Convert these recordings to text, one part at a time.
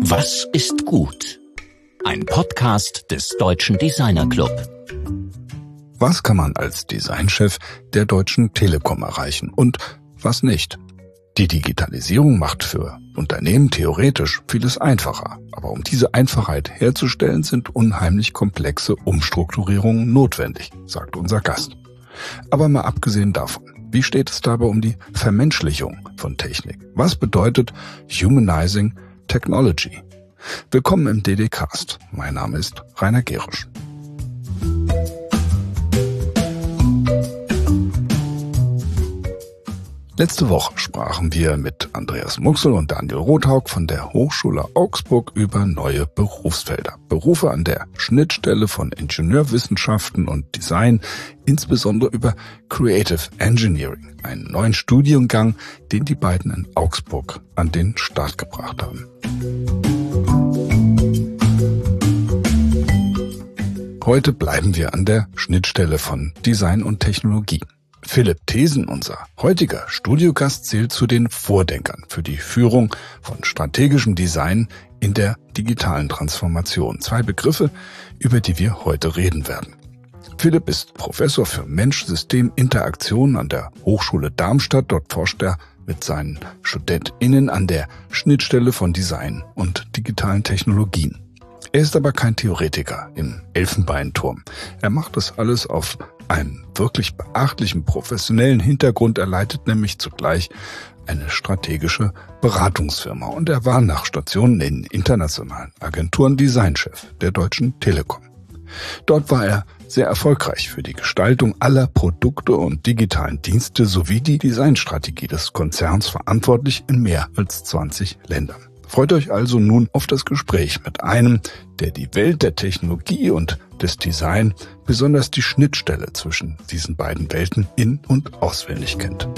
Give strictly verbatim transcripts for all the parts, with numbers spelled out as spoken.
Was ist gut? Ein Podcast des Deutschen Designer Club. Was kann man als Designchef der Deutschen Telekom erreichen und was nicht? Die Digitalisierung macht für Unternehmen theoretisch vieles einfacher. Aber um diese Einfachheit herzustellen, sind unheimlich komplexe Umstrukturierungen notwendig, sagt unser Gast. Aber mal abgesehen davon, wie steht es dabei um die Vermenschlichung von Technik? Was bedeutet Humanizing Technology? Willkommen im D D-Cast. Mein Name ist Rainer Gerisch. Letzte Woche sprachen wir mit Andreas Muxel und Daniel Rothaug von der Hochschule Augsburg über neue Berufsfelder. Berufe an der Schnittstelle von Ingenieurwissenschaften und Design, insbesondere über Creative Engineering, einen neuen Studiengang, den die beiden in Augsburg an den Start gebracht haben. Heute bleiben wir an der Schnittstelle von Design und Technologie. Philipp Thesen, unser heutiger Studiogast, zählt zu den Vordenkern für die Führung von strategischem Design in der digitalen Transformation. Zwei Begriffe, über die wir heute reden werden. Philipp ist Professor für Mensch-System-Interaktion an der Hochschule Darmstadt. Dort forscht er mit seinen StudentInnen an der Schnittstelle von Design und digitalen Technologien. Er ist aber kein Theoretiker im Elfenbeinturm. Er macht das alles auf einem wirklich beachtlichen professionellen Hintergrund. Er leitet nämlich zugleich eine strategische Beratungsfirma und er war nach Stationen in internationalen Agenturen Designchef der Deutschen Telekom. Dort war er sehr erfolgreich für die Gestaltung aller Produkte und digitalen Dienste sowie die Designstrategie des Konzerns verantwortlich in mehr als zwanzig Ländern. Freut euch also nun auf das Gespräch mit einem, der die Welt der Technologie und des Design, besonders die Schnittstelle zwischen diesen beiden Welten in- und auswendig kennt.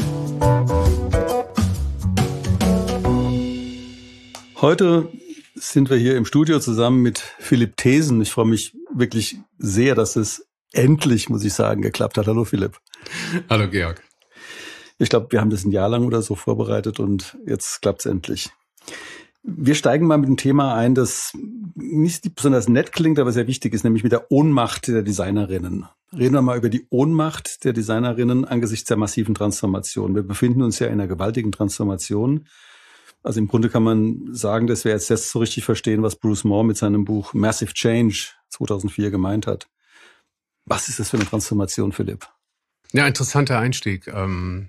Heute sind wir hier im Studio zusammen mit Philipp Thesen. Ich freue mich wirklich sehr, dass es endlich, muss ich sagen, geklappt hat. Hallo Philipp. Hallo Georg. Ich glaube, wir haben das ein Jahr lang oder so vorbereitet und jetzt klappt es endlich. Wir steigen mal mit dem Thema ein, das nicht besonders nett klingt, aber sehr wichtig ist, nämlich mit der Ohnmacht der Designerinnen. Reden wir mal über die Ohnmacht der Designerinnen angesichts der massiven Transformation. Wir befinden uns ja in einer gewaltigen Transformation. Also im Grunde kann man sagen, dass wir jetzt erst so richtig verstehen, was Bruce Moore mit seinem Buch Massive Change zweitausendvier gemeint hat. Was ist das für eine Transformation, Philipp? Ja, interessanter Einstieg. Ähm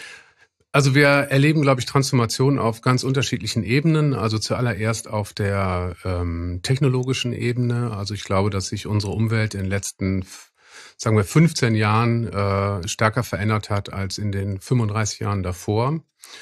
Also wir erleben, glaube ich, Transformationen auf ganz unterschiedlichen Ebenen. Also zuallererst auf der ähm, technologischen Ebene. Also ich glaube, dass sich unsere Umwelt in den letzten, sagen wir, fünfzehn Jahren äh, stärker verändert hat als in den fünfunddreißig Jahren davor.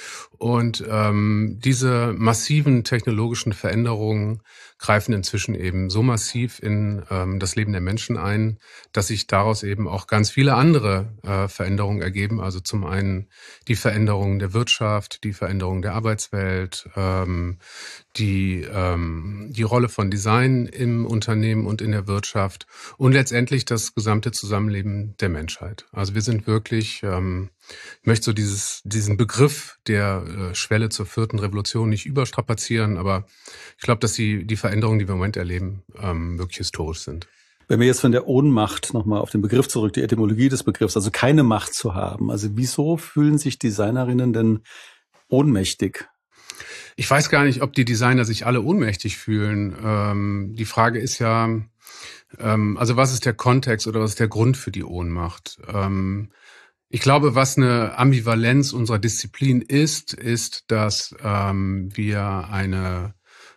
Und ähm, diese massiven technologischen Veränderungen greifen inzwischen eben so massiv in ähm, das Leben der Menschen ein, dass sich daraus eben auch ganz viele andere äh, Veränderungen ergeben. Also zum einen die Veränderung der Wirtschaft, die Veränderung der Arbeitswelt, ähm, die ähm, die Rolle von Design im Unternehmen und in der Wirtschaft und letztendlich das gesamte Zusammenleben der Menschheit. Also wir sind wirklich, ähm, ich möchte so dieses diesen Begriff der äh, Schwelle zur vierten Revolution nicht überstrapazieren, aber ich glaube, dass die die Veränderungen, die wir im Moment erleben, ähm, wirklich historisch sind. Wenn wir jetzt von der Ohnmacht nochmal auf den Begriff zurück, die Etymologie des Begriffs, also keine Macht zu haben. Also wieso fühlen sich Designerinnen denn ohnmächtig? Ich weiß gar nicht, ob die Designer sich alle ohnmächtig fühlen. Ähm, die Frage ist ja, ähm, also was ist der Kontext oder was ist der Grund für die Ohnmacht? Ähm, ich glaube, was eine Ambivalenz unserer Disziplin ist, ist, dass ähm, wir eine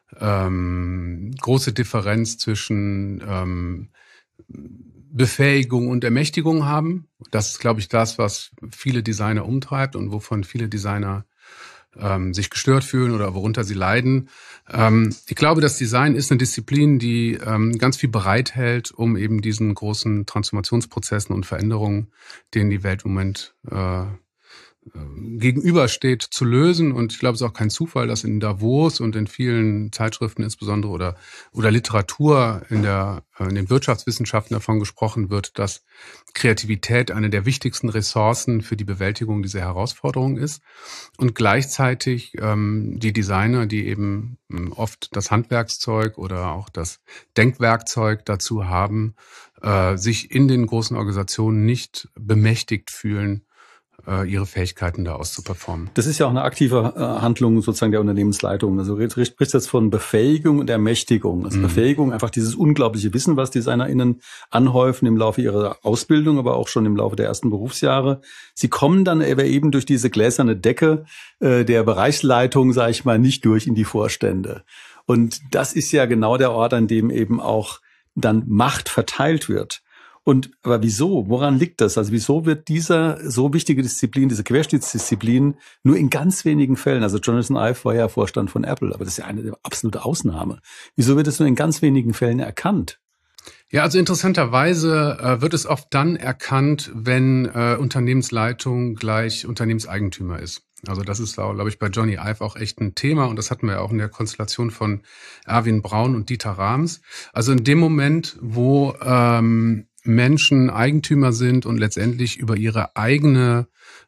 ähm, große Differenz zwischen ähm, Befähigung und Ermächtigung haben. Das ist, glaube ich, das, was viele Designer umtreibt und wovon viele Designer ähm, sich gestört fühlen oder worunter sie leiden. Ähm, ich glaube, das Design ist eine Disziplin, die ähm, ganz viel bereithält, um eben diesen großen Transformationsprozessen und Veränderungen, denen die Welt im Moment äh, gegenübersteht, zu lösen. Und ich glaube, es ist auch kein Zufall, dass in Davos und in vielen Zeitschriften insbesondere oder oder Literatur in der in den Wirtschaftswissenschaften davon gesprochen wird, dass Kreativität eine der wichtigsten Ressourcen für die Bewältigung dieser Herausforderung ist. Und gleichzeitig ähm, die Designer, die eben oft das Handwerkszeug oder auch das Denkwerkzeug dazu haben, äh, sich in den großen Organisationen nicht bemächtigt fühlen, ihre Fähigkeiten da auszuperformen. Das ist ja auch eine aktive äh, Handlung sozusagen der Unternehmensleitung. Also du sprichst jetzt von Befähigung und Ermächtigung. Also mhm. Befähigung, einfach dieses unglaubliche Wissen, was DesignerInnen anhäufen im Laufe ihrer Ausbildung, aber auch schon im Laufe der ersten Berufsjahre. Sie kommen dann aber eben durch diese gläserne Decke äh, der Bereichsleitung, sage ich mal, nicht durch in die Vorstände. Und das ist ja genau der Ort, an dem eben auch dann Macht verteilt wird. Und aber wieso? Woran liegt das? Also wieso wird dieser so wichtige Disziplin, diese Querschnittsdisziplin, nur in ganz wenigen Fällen, also Jonathan Ive war ja Vorstand von Apple, aber das ist ja eine absolute Ausnahme. Wieso wird es nur in ganz wenigen Fällen erkannt? Ja, also interessanterweise äh, wird es oft dann erkannt, wenn äh, Unternehmensleitung gleich Unternehmenseigentümer ist. Also das ist, glaube ich, bei Johnny Ive auch echt ein Thema und das hatten wir ja auch in der Konstellation von Erwin Braun und Dieter Rams. Also in dem Moment, wo ähm, Menschen Eigentümer sind und letztendlich über ihre eigene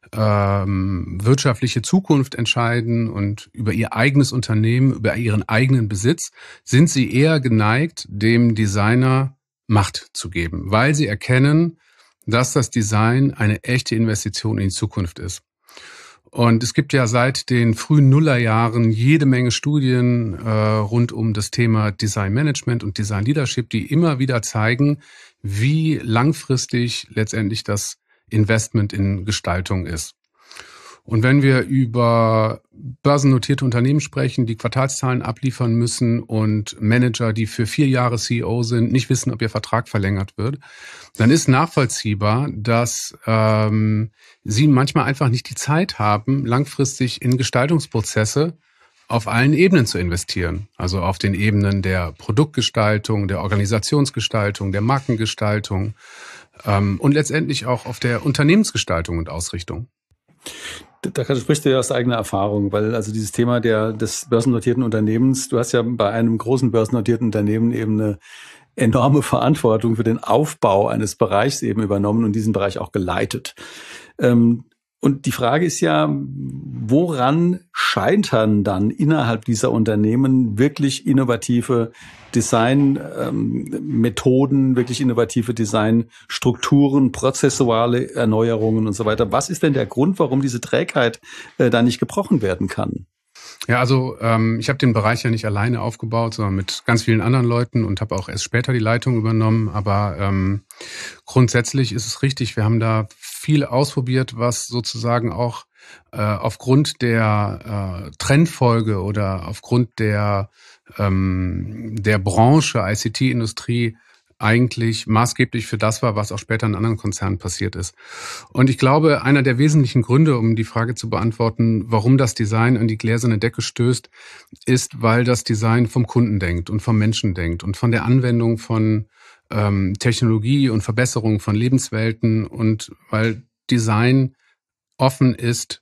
ähm, wirtschaftliche Zukunft entscheiden und über ihr eigenes Unternehmen, über ihren eigenen Besitz, sind sie eher geneigt, dem Designer Macht zu geben, weil sie erkennen, dass das Design eine echte Investition in die Zukunft ist. Und es gibt ja seit den frühen Nullerjahren jede Menge Studien äh, rund um das Thema Design Management und Design Leadership, die immer wieder zeigen, wie langfristig letztendlich das Investment in Gestaltung ist. Und wenn wir über börsennotierte Unternehmen sprechen, die Quartalszahlen abliefern müssen und Manager, die für vier Jahre C E O sind, nicht wissen, ob ihr Vertrag verlängert wird, dann ist nachvollziehbar, dass ähm, sie manchmal einfach nicht die Zeit haben, langfristig in Gestaltungsprozesse auf allen Ebenen zu investieren. Also auf den Ebenen der Produktgestaltung, der Organisationsgestaltung, der Markengestaltung ähm, und letztendlich auch auf der Unternehmensgestaltung und Ausrichtung. Da sprichst du ja aus eigener Erfahrung, weil also dieses Thema der des börsennotierten Unternehmens, du hast ja bei einem großen börsennotierten Unternehmen eben eine enorme Verantwortung für den Aufbau eines Bereichs eben übernommen und diesen Bereich auch geleitet. Ähm, Und die Frage ist ja, woran scheitern dann innerhalb dieser Unternehmen wirklich innovative Designmethoden, ähm, wirklich innovative Designstrukturen, prozessuale Erneuerungen und so weiter? Was ist denn der Grund, warum diese Trägheit äh, da nicht gebrochen werden kann? Ja, also ähm, ich habe den Bereich ja nicht alleine aufgebaut, sondern mit ganz vielen anderen Leuten und habe auch erst später die Leitung übernommen. Aber ähm, grundsätzlich ist es richtig, wir haben da viel ausprobiert, was sozusagen auch äh, aufgrund der äh, Trendfolge oder aufgrund der, ähm, der Branche I C T-Industrie eigentlich maßgeblich für das war, was auch später in anderen Konzernen passiert ist. Und ich glaube, einer der wesentlichen Gründe, um die Frage zu beantworten, warum das Design an die gläserne Decke stößt, ist, weil das Design vom Kunden denkt und vom Menschen denkt und von der Anwendung von ähm, Technologie und Verbesserung von Lebenswelten und weil Design offen ist,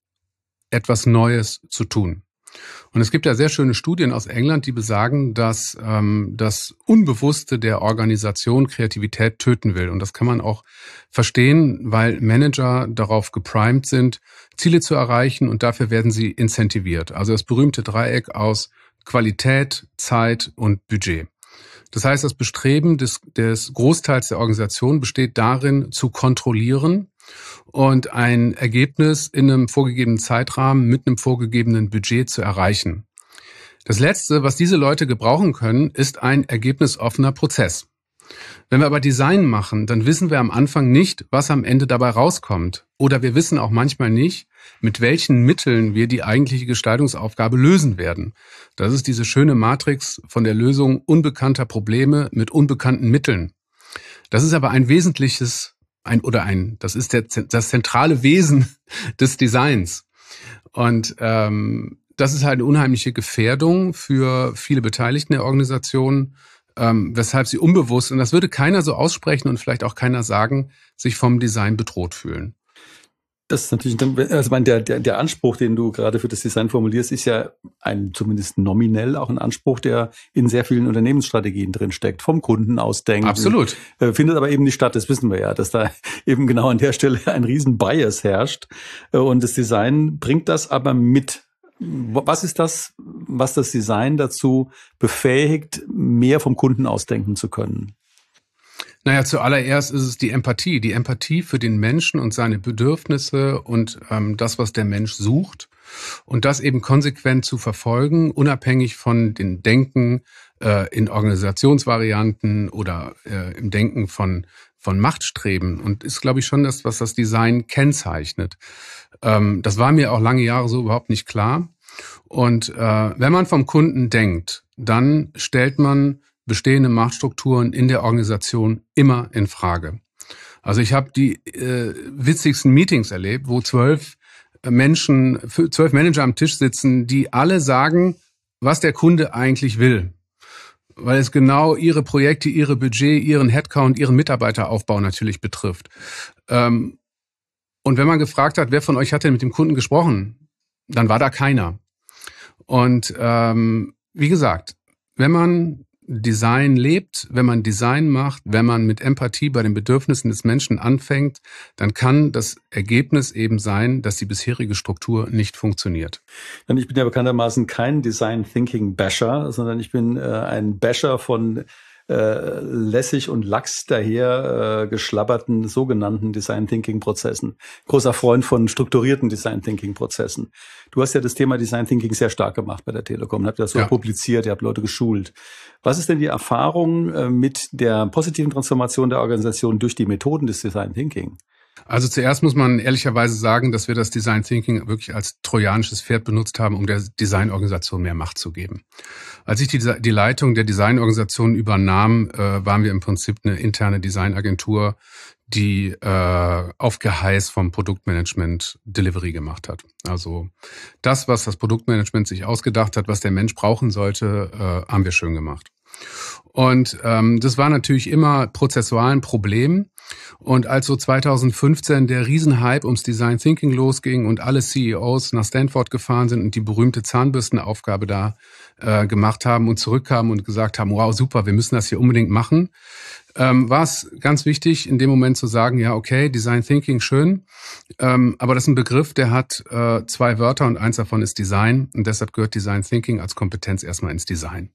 etwas Neues zu tun. Und es gibt ja sehr schöne Studien aus England, die besagen, dass ähm, das Unbewusste der Organisation Kreativität töten will. Und das kann man auch verstehen, weil Manager darauf geprimed sind, Ziele zu erreichen und dafür werden sie incentiviert. Also das berühmte Dreieck aus Qualität, Zeit und Budget. Das heißt, das Bestreben des, des Großteils der Organisation besteht darin, zu kontrollieren und ein Ergebnis in einem vorgegebenen Zeitrahmen mit einem vorgegebenen Budget zu erreichen. Das Letzte, was diese Leute gebrauchen können, ist ein ergebnisoffener Prozess. Wenn wir aber Design machen, dann wissen wir am Anfang nicht, was am Ende dabei rauskommt. Oder wir wissen auch manchmal nicht, mit welchen Mitteln wir die eigentliche Gestaltungsaufgabe lösen werden. Das ist diese schöne Matrix von der Lösung unbekannter Probleme mit unbekannten Mitteln. Das ist aber ein wesentliches Ein oder ein, das ist der, das zentrale Wesen des Designs. Und ähm, das ist halt eine unheimliche Gefährdung für viele Beteiligten der Organisation, ähm, weshalb sie unbewusst, und das würde keiner so aussprechen und vielleicht auch keiner sagen, sich vom Design bedroht fühlen. Das ist natürlich, also ich meine, der, der, der Anspruch, den du gerade für das Design formulierst, ist ja ein, zumindest nominell auch ein Anspruch, der in sehr vielen Unternehmensstrategien drin steckt, vom Kunden ausdenken. Absolut. Äh, findet aber eben nicht statt, das wissen wir ja, dass da eben genau an der Stelle ein riesen Bias herrscht. Äh, und das Design bringt das aber mit. Was ist das, was das Design dazu befähigt, mehr vom Kunden ausdenken zu können? Naja, zuallererst ist es die Empathie. Die Empathie für den Menschen und seine Bedürfnisse und ähm, das, was der Mensch sucht. Und das eben konsequent zu verfolgen, unabhängig von den Denken äh, in Organisationsvarianten oder äh, im Denken von von Machtstreben. Und ist, glaube ich, schon das, was das Design kennzeichnet. Ähm, das war mir auch lange Jahre so überhaupt nicht klar. Und äh, wenn man vom Kunden denkt, dann stellt man bestehende Machtstrukturen in der Organisation immer in Frage. Also ich habe die äh, witzigsten Meetings erlebt, wo zwölf Menschen, zwölf Manager am Tisch sitzen, die alle sagen, was der Kunde eigentlich will. Weil es genau ihre Projekte, ihre Budget, ihren Headcount, ihren Mitarbeiteraufbau natürlich betrifft. Ähm, und wenn man gefragt hat, wer von euch hat denn mit dem Kunden gesprochen, dann war da keiner. Und ähm, wie gesagt, wenn man Design lebt, wenn man Design macht, wenn man mit Empathie bei den Bedürfnissen des Menschen anfängt, dann kann das Ergebnis eben sein, dass die bisherige Struktur nicht funktioniert. Ich bin ja bekanntermaßen kein Design Thinking Basher, sondern ich bin äh, ein Basher von äh, lässig und lax daher äh, geschlabberten sogenannten Design Thinking Prozessen. Großer Freund von strukturierten Design Thinking Prozessen. Du hast ja das Thema Design Thinking sehr stark gemacht bei der Telekom, habt das so ja. publiziert, ihr habt Leute geschult. Was ist denn die Erfahrung äh, mit der positiven Transformation der Organisation durch die Methoden des Design Thinking? Also zuerst muss man ehrlicherweise sagen, dass wir das Design Thinking wirklich als trojanisches Pferd benutzt haben, um der Designorganisation mehr Macht zu geben. Als ich die, die Leitung der Designorganisation übernahm, äh, waren wir im Prinzip eine interne Designagentur, die äh, auf Geheiß vom Produktmanagement Delivery gemacht hat. Also das, was das Produktmanagement sich ausgedacht hat, was der Mensch brauchen sollte, äh, haben wir schön gemacht. Und ähm, das war natürlich immer prozessual ein Problem. Und als so zweitausendfünfzehn der Riesenhype ums Design Thinking losging und alle C E Os nach Stanford gefahren sind und die berühmte Zahnbürstenaufgabe da äh, gemacht haben und zurückkamen und gesagt haben, wow, super, wir müssen das hier unbedingt machen, ähm, war es ganz wichtig, in dem Moment zu sagen, ja, okay, Design Thinking, schön, ähm, aber das ist ein Begriff, der hat äh, zwei Wörter und eins davon ist Design und deshalb gehört Design Thinking als Kompetenz erstmal ins Design.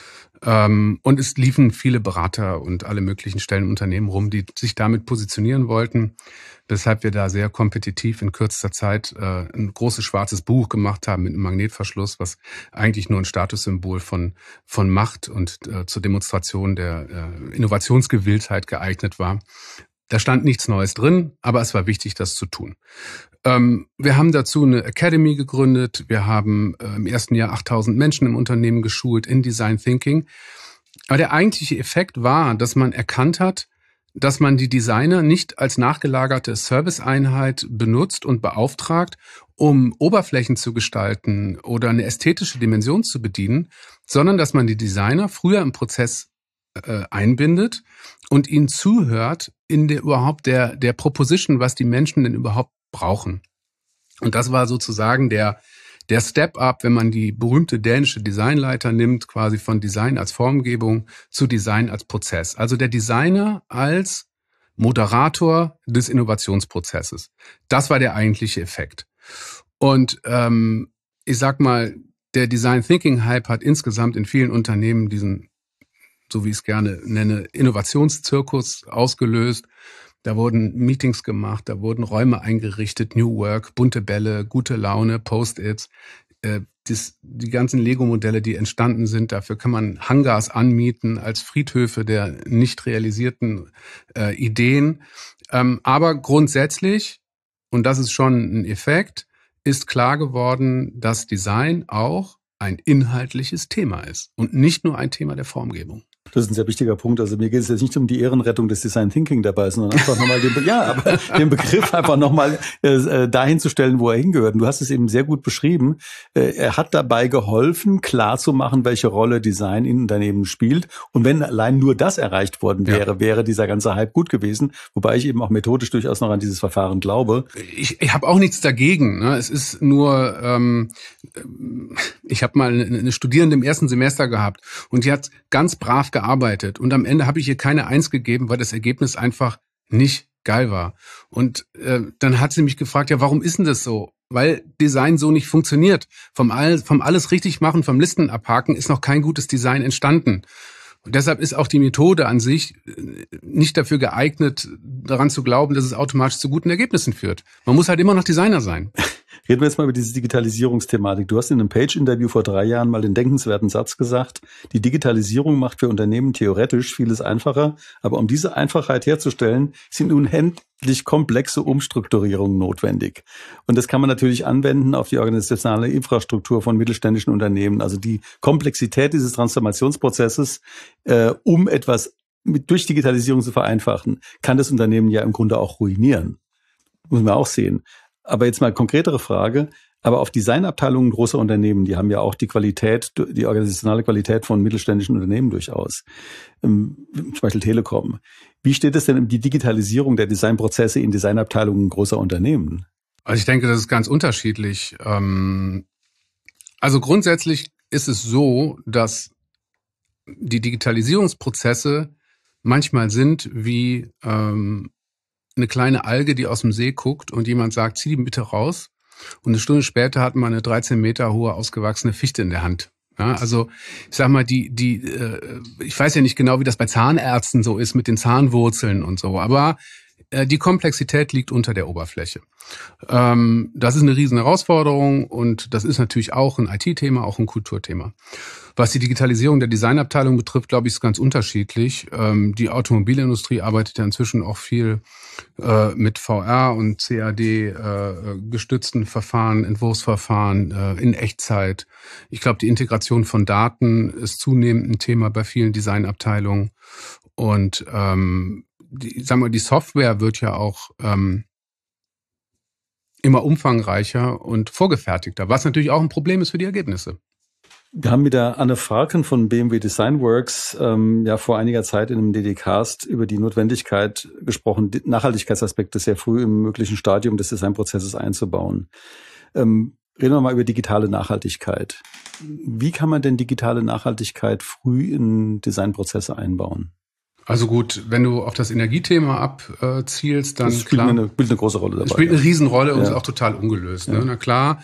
Ähm, und es liefen viele Berater und alle möglichen Stellen im Unternehmen rum, die sich damit positionieren wollten, weshalb wir da sehr kompetitiv in kürzester Zeit äh, ein großes schwarzes Buch gemacht haben mit einem Magnetverschluss, was eigentlich nur ein Statussymbol von von Macht und äh, zur Demonstration der äh, Innovationsgewilltheit geeignet war. Da stand nichts Neues drin, aber es war wichtig, das zu tun. Ähm, wir haben dazu eine Academy gegründet. Wir haben äh, im ersten Jahr achttausend Menschen im Unternehmen geschult in Design Thinking. Aber der eigentliche Effekt war, dass man erkannt hat, dass man die Designer nicht als nachgelagerte Serviceeinheit benutzt und beauftragt, um Oberflächen zu gestalten oder eine ästhetische Dimension zu bedienen, sondern dass man die Designer früher im Prozess äh, einbindet und ihnen zuhört in der überhaupt der der Proposition, was die Menschen denn überhaupt brauchen. Und das war sozusagen der der Step-up, wenn man die berühmte dänische Designleiter nimmt, quasi von Design als Formgebung zu Design als Prozess. Also der Designer als Moderator des Innovationsprozesses. Das war der eigentliche Effekt. Und ähm, ich sag mal, der Design Thinking Hype hat insgesamt in vielen Unternehmen diesen, so wie ich es gerne nenne, Innovationszirkus ausgelöst. Da wurden Meetings gemacht, da wurden Räume eingerichtet, New Work, bunte Bälle, gute Laune, Post-its. Äh, das, die ganzen Lego-Modelle, die entstanden sind, dafür kann man Hangars anmieten als Friedhöfe der nicht realisierten äh, Ideen. Ähm, aber grundsätzlich, und das ist schon ein Effekt, ist klar geworden, dass Design auch ein inhaltliches Thema ist und nicht nur ein Thema der Formgebung. Das ist ein sehr wichtiger Punkt. Also mir geht es jetzt nicht um die Ehrenrettung des Design Thinking dabei, sondern einfach nochmal den, Be- ja, aber den Begriff einfach nochmal äh, dahin zu stellen, wo er hingehört. Und du hast es eben sehr gut beschrieben. Äh, er hat dabei geholfen, klarzumachen, welche Rolle Design in Unternehmen spielt. Und wenn allein nur das erreicht worden wäre, ja. wäre dieser ganze Hype gut gewesen. Wobei ich eben auch methodisch durchaus noch an dieses Verfahren glaube. Ich, ich habe auch nichts dagegen. Ne? Es ist nur, ähm, ich habe mal eine, eine Studierende im ersten Semester gehabt und die hat ganz brav gearbeitet und am Ende habe ich ihr keine Eins gegeben, weil das Ergebnis einfach nicht geil war. Und äh, dann hat sie mich gefragt, ja, warum ist denn das so? Weil Design so nicht funktioniert. Vom, all, vom alles richtig machen, vom Listen abhaken ist noch kein gutes Design entstanden. Und deshalb ist auch die Methode an sich nicht dafür geeignet, daran zu glauben, dass es automatisch zu guten Ergebnissen führt. Man muss halt immer noch Designer sein. Reden wir jetzt mal über diese Digitalisierungsthematik. Du hast in einem Page-Interview vor drei Jahren mal den denkenswerten Satz gesagt, die Digitalisierung macht für Unternehmen theoretisch vieles einfacher, aber um diese Einfachheit herzustellen, sind unendlich komplexe Umstrukturierungen notwendig. Und das kann man natürlich anwenden auf die organisationale Infrastruktur von mittelständischen Unternehmen. Also die Komplexität dieses Transformationsprozesses, äh, um etwas mit, durch Digitalisierung zu vereinfachen, kann das Unternehmen ja im Grunde auch ruinieren. Muss man auch sehen. Aber jetzt mal konkretere Frage, aber auf Designabteilungen großer Unternehmen, die haben ja auch die Qualität, die organisationale Qualität von mittelständischen Unternehmen durchaus, ähm, zum Beispiel Telekom. Wie steht es denn um die Digitalisierung der Designprozesse in Designabteilungen großer Unternehmen? Also ich denke, das ist ganz unterschiedlich. Also grundsätzlich ist es so, dass die Digitalisierungsprozesse manchmal sind wie ähm, eine kleine Alge, die aus dem See guckt und jemand sagt, zieh die bitte raus. Und eine Stunde später hat man eine dreizehn Meter hohe ausgewachsene Fichte in der Hand. Ja, also ich sag mal, die, die, äh, ich weiß ja nicht genau, wie das bei Zahnärzten so ist mit den Zahnwurzeln und so, aber äh, die Komplexität liegt unter der Oberfläche. Ähm, das ist eine riesen Herausforderung und das ist natürlich auch ein I T-Thema, auch ein Kulturthema. Was die Digitalisierung der Designabteilung betrifft, glaube ich, ist ganz unterschiedlich. Ähm, die Automobilindustrie arbeitet ja inzwischen auch viel äh, mit V R und C A D äh, gestützten Verfahren, Entwurfsverfahren äh, in Echtzeit. Ich glaube, die Integration von Daten ist zunehmend ein Thema bei vielen Designabteilungen. Und ähm, die, sagen wir, die Software wird ja auch ähm, immer umfangreicher und vorgefertigter, was natürlich auch ein Problem ist für die Ergebnisse. Wir haben mit der Anne Farken von B M W Design Works ähm, ja vor einiger Zeit in einem D D-Cast über die Notwendigkeit gesprochen, Nachhaltigkeitsaspekte sehr früh im möglichen Stadium des Designprozesses einzubauen. Ähm, reden wir mal über digitale Nachhaltigkeit. Wie kann man denn digitale Nachhaltigkeit früh in Designprozesse einbauen? Also gut, wenn du auf das Energiethema abzielst, dann das spielt klar, eine, spielt eine große Rolle dabei. Es spielt eine Riesenrolle und ja. ist auch total ungelöst. Ja. Ne? Na klar,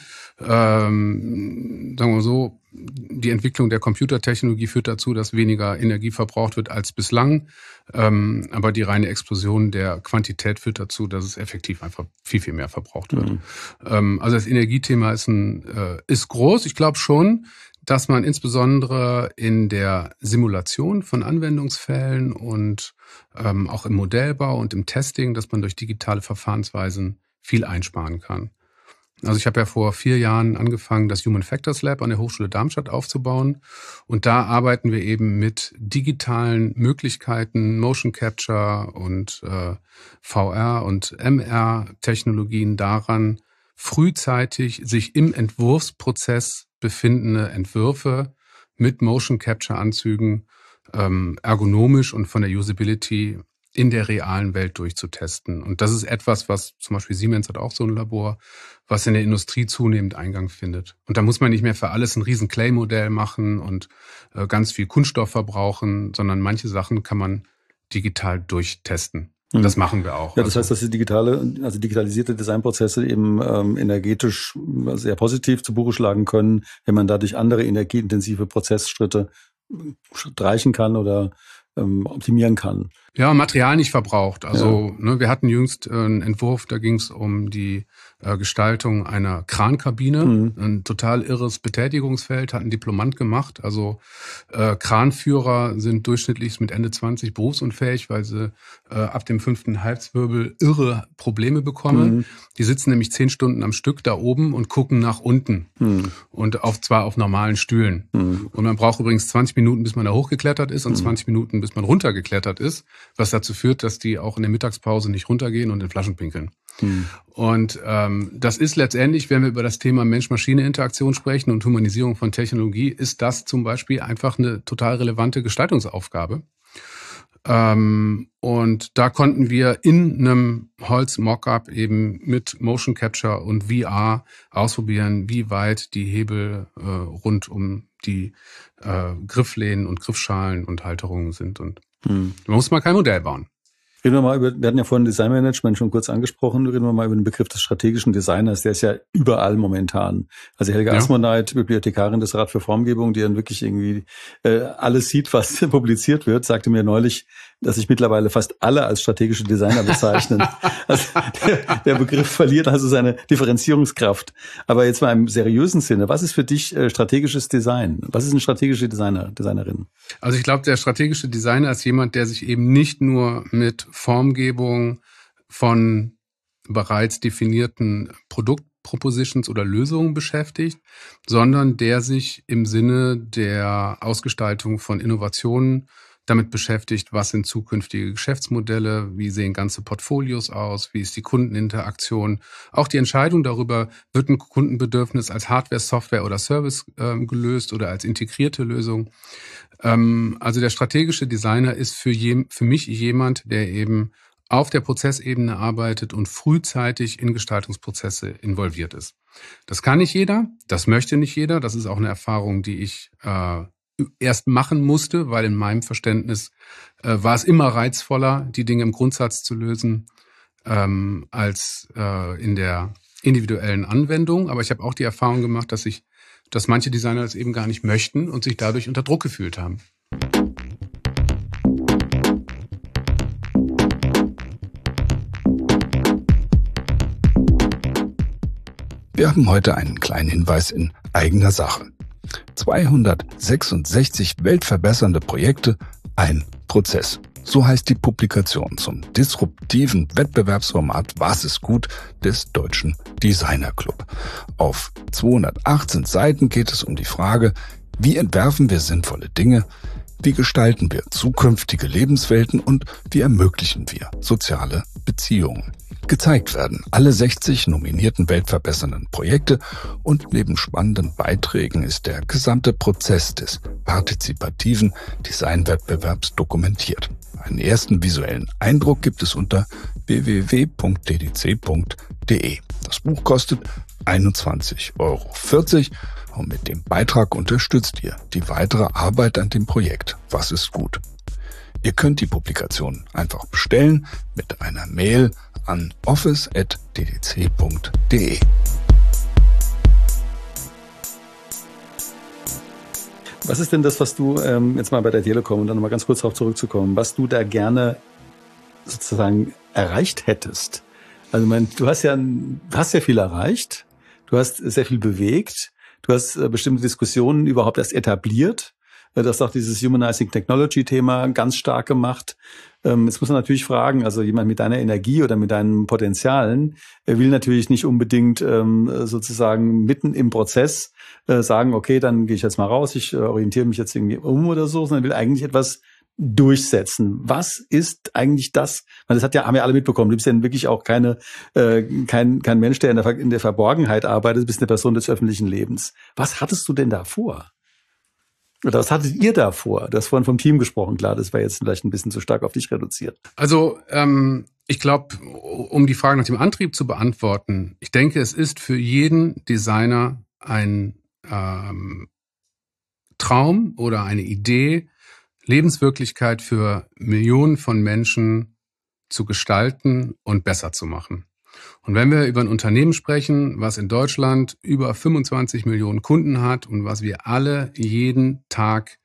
ähm, sagen wir so, die Entwicklung der Computertechnologie führt dazu, dass weniger Energie verbraucht wird als bislang. Ähm, aber die reine Explosion der Quantität führt dazu, dass es effektiv einfach viel, viel mehr verbraucht wird. Mhm. Ähm, also das Energiethema ist, ein, äh, ist groß. Ich glaube schon, dass man insbesondere in der Simulation von Anwendungsfällen und ähm, auch im Modellbau und im Testing, dass man durch digitale Verfahrensweisen viel einsparen kann. Also ich habe ja vor vier Jahren angefangen, das Human Factors Lab an der Hochschule Darmstadt aufzubauen. Und da arbeiten wir eben mit digitalen Möglichkeiten, Motion Capture und äh, V R und M R-Technologien daran, frühzeitig sich im Entwurfsprozess befindende Entwürfe mit Motion Capture Anzügen ähm, ergonomisch und von der Usability in der realen Welt durchzutesten. Und das ist etwas, was zum Beispiel Siemens hat auch so ein Labor, was in der Industrie zunehmend Eingang findet. Und da muss man nicht mehr für alles ein riesen Clay-Modell machen und äh, ganz viel Kunststoff verbrauchen, sondern manche Sachen kann man digital durchtesten. Und das machen wir auch. Ja, das heißt, dass die digitale, also digitalisierte Designprozesse eben ähm, energetisch sehr positiv zu Buche schlagen können, wenn man dadurch andere energieintensive Prozessschritte streichen kann oder ähm, optimieren kann. Ja, Material nicht verbraucht. Also Ja. ne, wir hatten jüngst äh, einen Entwurf, da ging es um die äh, Gestaltung einer Krankabine. Mhm. Ein total irres Betätigungsfeld, hat ein Diplomant gemacht. Also äh, Kranführer sind durchschnittlich mit Ende zwanzig berufsunfähig, weil sie äh, ab dem fünften Halswirbel irre Probleme bekommen. Mhm. Die sitzen nämlich zehn Stunden am Stück da oben und gucken nach unten. Mhm. Und auf, zwar auf normalen Stühlen. Mhm. Und man braucht übrigens zwanzig Minuten, bis man da hochgeklettert ist und mhm. zwanzig Minuten, bis man runtergeklettert ist. Was dazu führt, dass die auch in der Mittagspause nicht runtergehen und in Flaschen pinkeln. Hm. Und ähm, das ist letztendlich, wenn wir über das Thema Mensch-Maschine-Interaktion sprechen und Humanisierung von Technologie, ist das zum Beispiel einfach eine total relevante Gestaltungsaufgabe. Ähm, und da konnten wir in einem Holz-Mockup eben mit Motion Capture und V R ausprobieren, wie weit die Hebel äh, rund um die äh, Grifflehnen und Griffschalen und Halterungen sind. Und hm. da muss man kein Modell bauen. Reden wir mal über, wir hatten ja vorhin Designmanagement schon kurz angesprochen, reden wir mal über den Begriff des strategischen Designers, der ist ja überall momentan. Also Helga ja. Asmoneit, Bibliothekarin des Rat für Formgebung, die dann wirklich irgendwie äh, alles sieht, was publiziert wird, sagte mir neulich, dass sich mittlerweile fast alle als strategische Designer bezeichnen. Also der, der Begriff verliert also seine Differenzierungskraft. Aber jetzt mal im seriösen Sinne, was ist für dich äh, strategisches Design? Was ist eine strategische Designer, Designerin? Also ich glaube, der strategische Designer ist jemand, der sich eben nicht nur mit Formgebung von bereits definierten Produktpropositions oder Lösungen beschäftigt, sondern der sich im Sinne der Ausgestaltung von Innovationen damit beschäftigt, was sind zukünftige Geschäftsmodelle, wie sehen ganze Portfolios aus, wie ist die Kundeninteraktion. Auch die Entscheidung darüber, wird ein Kundenbedürfnis als Hardware, Software oder Service äh, gelöst oder als integrierte Lösung. Ähm, also der strategische Designer ist für, je, für mich jemand, der eben auf der Prozessebene arbeitet und frühzeitig in Gestaltungsprozesse involviert ist. Das kann nicht jeder, das möchte nicht jeder. Das ist auch eine Erfahrung, die ich äh, erst machen musste, weil in meinem Verständnis äh, war es immer reizvoller, die Dinge im Grundsatz zu lösen, ähm, als äh, in der individuellen Anwendung. Aber ich habe auch die Erfahrung gemacht, dass ich, dass manche Designer das eben gar nicht möchten und sich dadurch unter Druck gefühlt haben. Wir haben heute einen kleinen Hinweis in eigener Sache. zweihundertsechsundsechzig weltverbessernde Projekte, ein Prozess. So heißt die Publikation zum disruptiven Wettbewerbsformat Was ist gut des Deutschen Designer Club. Auf zweihundertachtzehn Seiten geht es um die Frage, wie entwerfen wir sinnvolle Dinge, wie gestalten wir zukünftige Lebenswelten und wie ermöglichen wir soziale Beziehungen. Gezeigt werden alle sechzig nominierten weltverbessernden Projekte und neben spannenden Beiträgen ist der gesamte Prozess des partizipativen Designwettbewerbs dokumentiert. Einen ersten visuellen Eindruck gibt es unter w w w punkt d d c punkt d e. Das Buch kostet einundzwanzig Euro vierzig und mit dem Beitrag unterstützt ihr die weitere Arbeit an dem Projekt Was ist gut? Ihr könnt die Publikation einfach bestellen mit einer Mail an office at d d c punkt d e. Was ist denn das, was du ähm, jetzt mal bei der Telekom, und dann nochmal ganz kurz darauf zurückzukommen, was du da gerne sozusagen erreicht hättest? Also, mein, du hast ja, du hast ja viel erreicht, du hast sehr viel bewegt, du hast äh, bestimmte Diskussionen überhaupt erst etabliert. Du hast auch dieses Humanizing Technology-Thema ganz stark gemacht. Jetzt muss man natürlich fragen, also jemand mit deiner Energie oder mit deinen Potenzialen will natürlich nicht unbedingt sozusagen mitten im Prozess sagen, okay, dann gehe ich jetzt mal raus, ich orientiere mich jetzt irgendwie um oder so, sondern will eigentlich etwas durchsetzen. Was ist eigentlich das? Das hat ja, haben ja alle mitbekommen. Du bist ja wirklich auch keine, äh, kein, kein Mensch, der in der, in der Verborgenheit arbeitet, du bist eine Person des öffentlichen Lebens. Was hattest du denn da vor? Oder was hattet ihr da vor? Du hast vorhin vom Team gesprochen, klar, das war jetzt vielleicht ein bisschen zu stark auf dich reduziert. Also ähm, ich glaube, um die Frage nach dem Antrieb zu beantworten, ich denke, es ist für jeden Designer ein ähm, Traum oder eine Idee, Lebenswirklichkeit für Millionen von Menschen zu gestalten und besser zu machen. Und wenn wir über ein Unternehmen sprechen, was in Deutschland über fünfundzwanzig Millionen Kunden hat und was wir alle jeden Tag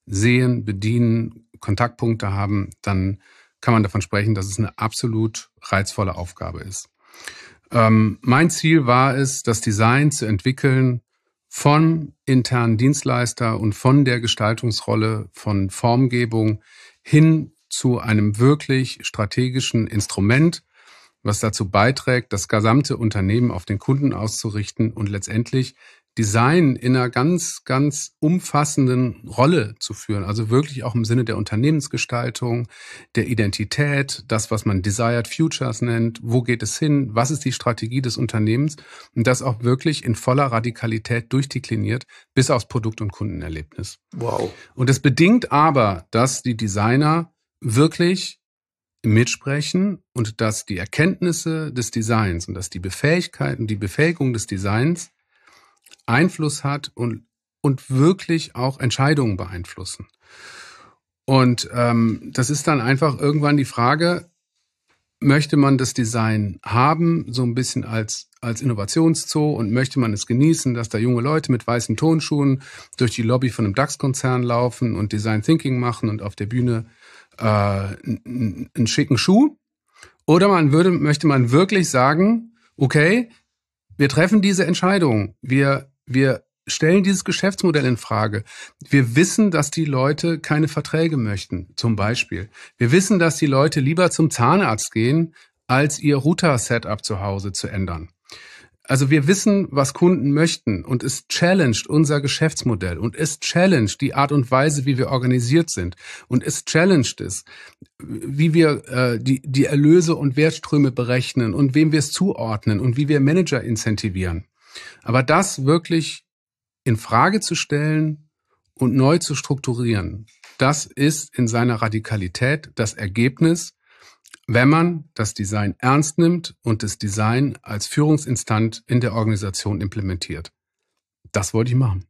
sehen, bedienen, Kontaktpunkte haben, dann kann man davon sprechen, dass es eine absolut reizvolle Aufgabe ist. Ähm, mein Ziel war es, das Design zu entwickeln von internen Dienstleister und von der Gestaltungsrolle von Formgebung hin zu einem wirklich strategischen Instrument, was dazu beiträgt, das gesamte Unternehmen auf den Kunden auszurichten und letztendlich Design in einer ganz, ganz umfassenden Rolle zu führen. Also wirklich auch im Sinne der Unternehmensgestaltung, der Identität, das, was man Desired Futures nennt. Wo geht es hin? Was ist die Strategie des Unternehmens? Und das auch wirklich in voller Radikalität durchdekliniert bis aufs Produkt- und Kundenerlebnis. Wow. Und es bedingt aber, dass die Designer wirklich mitsprechen und dass die Erkenntnisse des Designs und dass die Befähigkeiten, die Befähigung des Designs Einfluss hat und, und wirklich auch Entscheidungen beeinflussen. Und ähm, das ist dann einfach irgendwann die Frage, möchte man das Design haben, so ein bisschen als, als Innovationszoo, und möchte man es genießen, dass da junge Leute mit weißen Tonschuhen durch die Lobby von einem DAX-Konzern laufen und Design Thinking machen und auf der Bühne äh, einen, einen schicken Schuh? Oder man würde, möchte man wirklich sagen, okay, wir treffen diese Entscheidung, wir Wir stellen dieses Geschäftsmodell in Frage. Wir wissen, dass die Leute keine Verträge möchten, zum Beispiel. Wir wissen, dass die Leute lieber zum Zahnarzt gehen, als ihr Router-Setup zu Hause zu ändern. Also wir wissen, was Kunden möchten, und es challenged unser Geschäftsmodell und es challenged die Art und Weise, wie wir organisiert sind, und es challenged es, wie wir äh, die, die Erlöse und Wertströme berechnen und wem wir es zuordnen und wie wir Manager incentivieren. Aber das wirklich in Frage zu stellen und neu zu strukturieren, das ist in seiner Radikalität das Ergebnis, wenn man das Design ernst nimmt und das Design als Führungsinstant in der Organisation implementiert. Das wollte ich machen.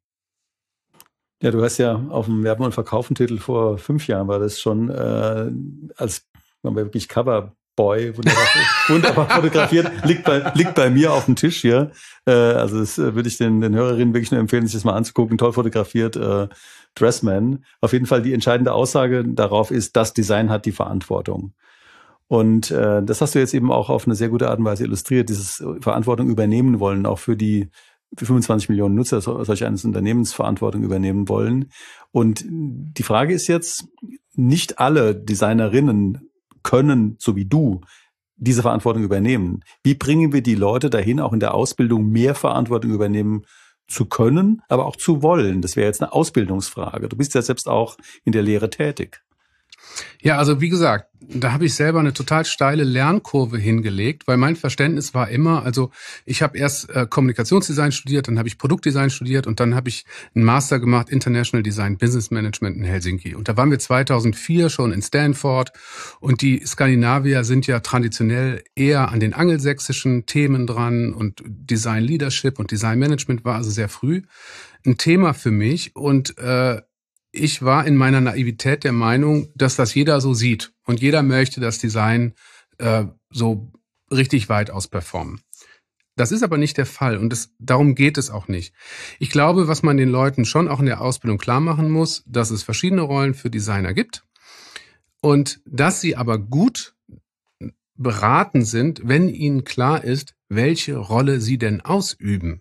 Ja, du hast ja auf dem Werben- und Verkaufen-Titel vor fünf Jahren war das schon äh, als man war wirklich Cover Boy, wunderbar, wunderbar fotografiert, liegt bei, liegt bei mir auf dem Tisch hier. Äh, also das äh, würde ich den, den Hörerinnen wirklich nur empfehlen, sich das mal anzugucken. Toll fotografiert, äh, Dressman. Auf jeden Fall die entscheidende Aussage darauf ist, das Design hat die Verantwortung. Und äh, das hast du jetzt eben auch auf eine sehr gute Art und Weise illustriert, dieses Verantwortung übernehmen wollen, auch für die für fünfundzwanzig Millionen Nutzer solch eines Unternehmens Verantwortung übernehmen wollen. Und die Frage ist jetzt, nicht alle Designerinnen können, so wie du, diese Verantwortung übernehmen. Wie bringen wir die Leute dahin, auch in der Ausbildung mehr Verantwortung übernehmen zu können, aber auch zu wollen? Das wäre jetzt eine Ausbildungsfrage. Du bist ja selbst auch in der Lehre tätig. Ja, also wie gesagt, da habe ich selber eine total steile Lernkurve hingelegt, weil mein Verständnis war immer, also ich habe erst äh, Kommunikationsdesign studiert, dann habe ich Produktdesign studiert und dann habe ich einen Master gemacht, International Design Business Management in Helsinki. Und da waren wir zweitausendvier schon in Stanford, und die Skandinavier sind ja traditionell eher an den angelsächsischen Themen dran, und Design Leadership und Design Management war also sehr früh ein Thema für mich, und äh, ich war in meiner Naivität der Meinung, dass das jeder so sieht und jeder möchte das Design äh, so richtig weit ausperformen. Das ist aber nicht der Fall, und das, darum geht es auch nicht. Ich glaube, was man den Leuten schon auch in der Ausbildung klar machen muss, dass es verschiedene Rollen für Designer gibt und dass sie aber gut beraten sind, wenn ihnen klar ist, welche Rolle sie denn ausüben.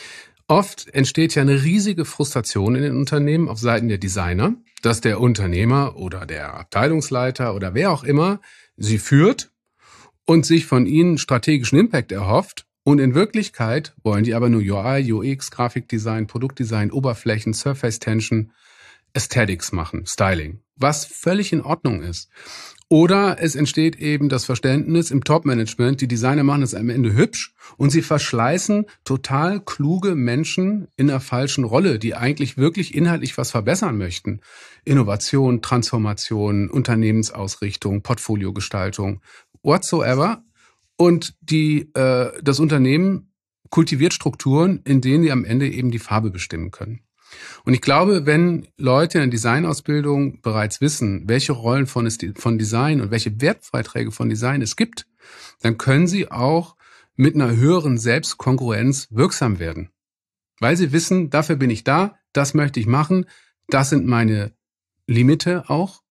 Oft entsteht ja eine riesige Frustration in den Unternehmen auf Seiten der Designer, dass der Unternehmer oder der Abteilungsleiter oder wer auch immer sie führt und sich von ihnen strategischen Impact erhofft, und in Wirklichkeit wollen die aber nur U I, U X, Grafikdesign, Produktdesign, Oberflächen, Surface Tension, Aesthetics machen, Styling, was völlig in Ordnung ist. Oder es entsteht eben das Verständnis im Top-Management, die Designer machen es am Ende hübsch und sie verschleißen total kluge Menschen in einer falschen Rolle, die eigentlich wirklich inhaltlich was verbessern möchten. Innovation, Transformation, Unternehmensausrichtung, Portfoliogestaltung, whatsoever. Und die äh, das Unternehmen kultiviert Strukturen, in denen die am Ende eben die Farbe bestimmen können. Und ich glaube, wenn Leute in der Designausbildung bereits wissen, welche Rollen von, von Design und welche Wertbeiträge von Design es gibt, dann können sie auch mit einer höheren Selbstkongruenz wirksam werden. Weil sie wissen, dafür bin ich da, das möchte ich machen, das sind meine Limite auch.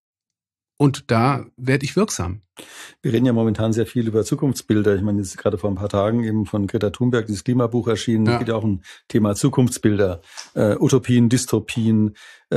Und da werde ich wirksam. Wir reden ja momentan sehr viel über Zukunftsbilder. Ich meine, jetzt ist gerade vor ein paar Tagen eben von Greta Thunberg dieses Klimabuch erschienen. Es ja. geht ja auch um Thema Zukunftsbilder, äh, Utopien, Dystopien.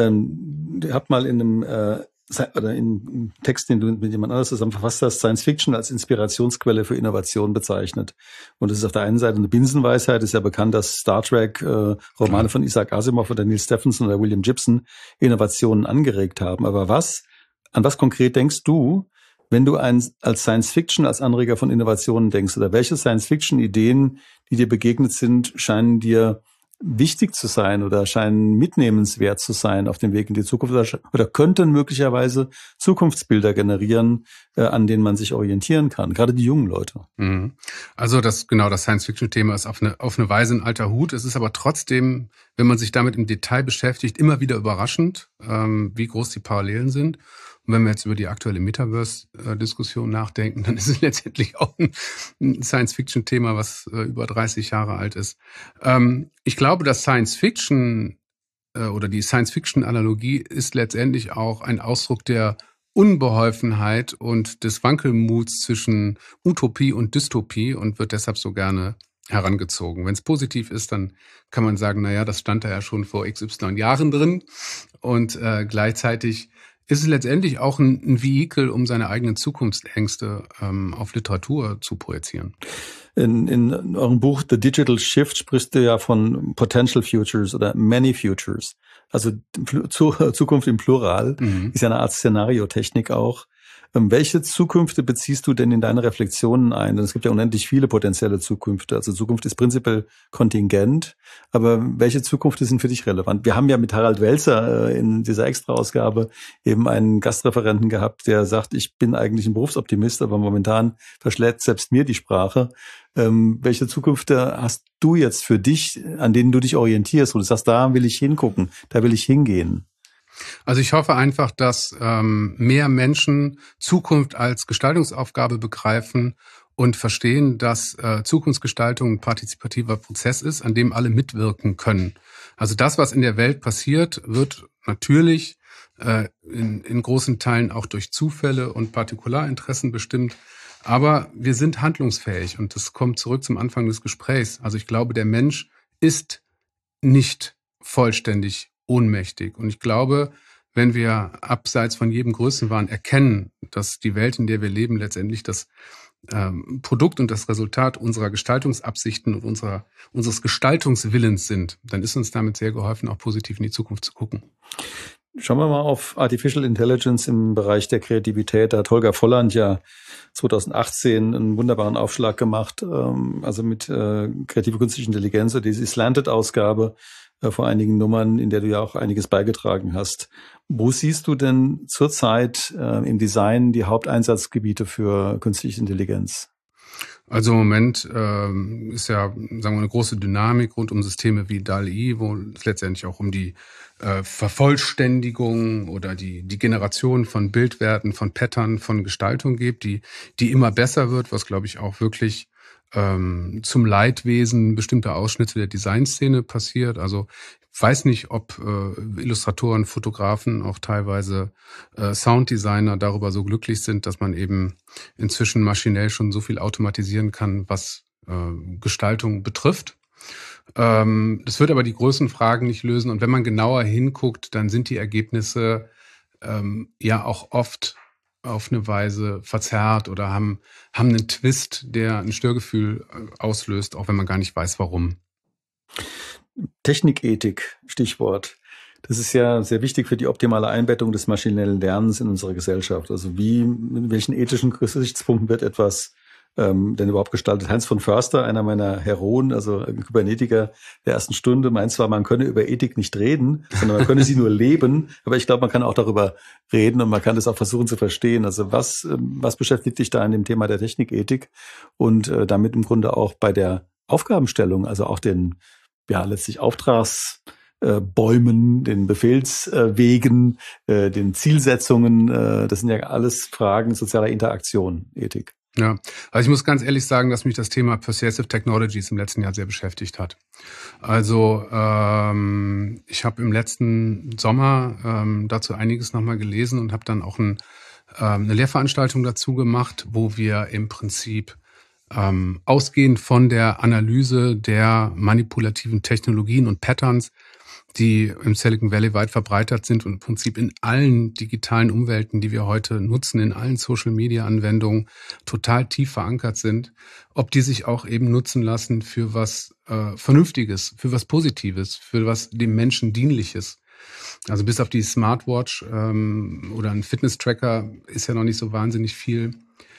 Ähm, ihr habt mal in einem äh, oder in einem Text, den du mit jemand anderes zusammen verfasst hast, Science Fiction als Inspirationsquelle für Innovation bezeichnet. Und das ist auf der einen Seite eine Binsenweisheit. Es ist ja bekannt, dass Star Trek, äh, Romane von Isaac Asimov oder Neil Stephenson oder William Gibson Innovationen angeregt haben. Aber was An was konkret denkst du, wenn du ein, als Science-Fiction, als Anreger von Innovationen denkst? Oder welche Science-Fiction-Ideen, die dir begegnet sind, scheinen dir wichtig zu sein oder scheinen mitnehmenswert zu sein auf dem Weg in die Zukunft oder, oder könnten möglicherweise Zukunftsbilder generieren, äh, an denen man sich orientieren kann, gerade die jungen Leute? Also das genau, das Science-Fiction-Thema ist auf eine, auf eine Weise ein alter Hut. Es ist aber trotzdem, wenn man sich damit im Detail beschäftigt, immer wieder überraschend, ähm, wie groß die Parallelen sind. Und wenn wir jetzt über die aktuelle Metaverse-Diskussion nachdenken, dann ist es letztendlich auch ein Science-Fiction-Thema, was äh, über dreißig Jahre alt ist. Ähm, ich glaube, dass Science-Fiction äh, oder die Science-Fiction-Analogie ist letztendlich auch ein Ausdruck der Unbeholfenheit und des Wankelmuts zwischen Utopie und Dystopie und wird deshalb so gerne herangezogen. Wenn es positiv ist, dann kann man sagen, naja, das stand da ja schon vor x y Jahren drin. Und äh, gleichzeitig ist es letztendlich auch ein, ein Vehikel, um seine eigenen Zukunftsängste ähm, auf Literatur zu projizieren. In, in eurem Buch The Digital Shift sprichst du ja von Potential Futures oder Many Futures. Also Zukunft im Plural mhm. ist ja eine Art Szenariotechnik auch. Welche Zukünfte beziehst du denn in deine Reflexionen ein? Denn es gibt ja unendlich viele potenzielle Zukünfte. Also Zukunft ist prinzipiell kontingent. Aber welche Zukünfte sind für dich relevant? Wir haben ja mit Harald Welzer in dieser Extra-Ausgabe eben einen Gastreferenten gehabt, der sagt, ich bin eigentlich ein Berufsoptimist, aber momentan verschlägt selbst mir die Sprache. Ähm, welche Zukünfte hast du jetzt für dich, an denen du dich orientierst, wo du sagst, da will ich hingucken, da will ich hingehen? Also ich hoffe einfach, dass ähm, mehr Menschen Zukunft als Gestaltungsaufgabe begreifen und verstehen, dass äh, Zukunftsgestaltung ein partizipativer Prozess ist, an dem alle mitwirken können. Also das, was in der Welt passiert, wird natürlich äh, in, in großen Teilen auch durch Zufälle und Partikularinteressen bestimmt. Aber wir sind handlungsfähig und das kommt zurück zum Anfang des Gesprächs. Also ich glaube, der Mensch ist nicht vollständig ohnmächtig. Und ich glaube, wenn wir abseits von jedem Größenwahn erkennen, dass die Welt, in der wir leben, letztendlich das ähm, Produkt und das Resultat unserer Gestaltungsabsichten und unserer, unseres Gestaltungswillens sind, dann ist uns damit sehr geholfen, auch positiv in die Zukunft zu gucken. Schauen wir mal auf Artificial Intelligence im Bereich der Kreativität. Da hat Holger Volland ja zwanzig achtzehn einen wunderbaren Aufschlag gemacht, also mit kreative künstliche Intelligenz, diese Slanted-Ausgabe vor einigen Nummern, in der du ja auch einiges beigetragen hast. Wo siehst du denn zurzeit im Design die Haupteinsatzgebiete für künstliche Intelligenz? Also im Moment ähm, ist ja, sagen wir, eine große Dynamik rund um Systeme wie D A L L-E, wo es letztendlich auch um die äh, Vervollständigung oder die die Generation von Bildwerten, von Pattern, von Gestaltung geht, die die immer besser wird, was glaube ich auch wirklich ähm, zum Leidwesen bestimmter Ausschnitte der Designszene passiert. Also ich weiß nicht, ob äh, Illustratoren, Fotografen, auch teilweise äh, Sounddesigner darüber so glücklich sind, dass man eben inzwischen maschinell schon so viel automatisieren kann, was äh, Gestaltung betrifft. Ähm, das wird aber die großen Fragen nicht lösen. Und wenn man genauer hinguckt, dann sind die Ergebnisse ähm, ja auch oft auf eine Weise verzerrt oder haben, haben einen Twist, der ein Störgefühl auslöst, auch wenn man gar nicht weiß, warum. Technikethik, Stichwort. Das ist ja sehr wichtig für die optimale Einbettung des maschinellen Lernens in unsere Gesellschaft. Also wie, mit welchen ethischen Gesichtspunkten wird etwas ähm, denn überhaupt gestaltet? Heinz von Förster, einer meiner Heroen, also Kybernetiker der ersten Stunde, meint zwar, man könne über Ethik nicht reden, sondern man könne sie nur leben. Aber ich glaube, man kann auch darüber reden und man kann das auch versuchen zu verstehen. Also was, was beschäftigt dich da an dem Thema der Technikethik und äh, damit im Grunde auch bei der Aufgabenstellung, also auch den ja letztlich Auftragsbäumen, äh, den Befehlswegen, äh, äh, den Zielsetzungen, äh, das sind ja alles Fragen sozialer Interaktion, Ethik. Ja, also ich muss ganz ehrlich sagen, dass mich das Thema Persuasive Technologies im letzten Jahr sehr beschäftigt hat. Also ähm, ich habe im letzten Sommer ähm, dazu einiges nochmal gelesen und habe dann auch ein, ähm, eine Lehrveranstaltung dazu gemacht, wo wir im Prinzip ähm, ausgehend von der Analyse der manipulativen Technologien und Patterns, die im Silicon Valley weit verbreitet sind und im Prinzip in allen digitalen Umwelten, die wir heute nutzen, in allen Social-Media-Anwendungen total tief verankert sind, ob die sich auch eben nutzen lassen für was äh, Vernünftiges, für was Positives, für was dem Menschen Dienliches. Also bis auf die Smartwatch ähm, oder ein Fitness-Tracker ist ja noch nicht so wahnsinnig viel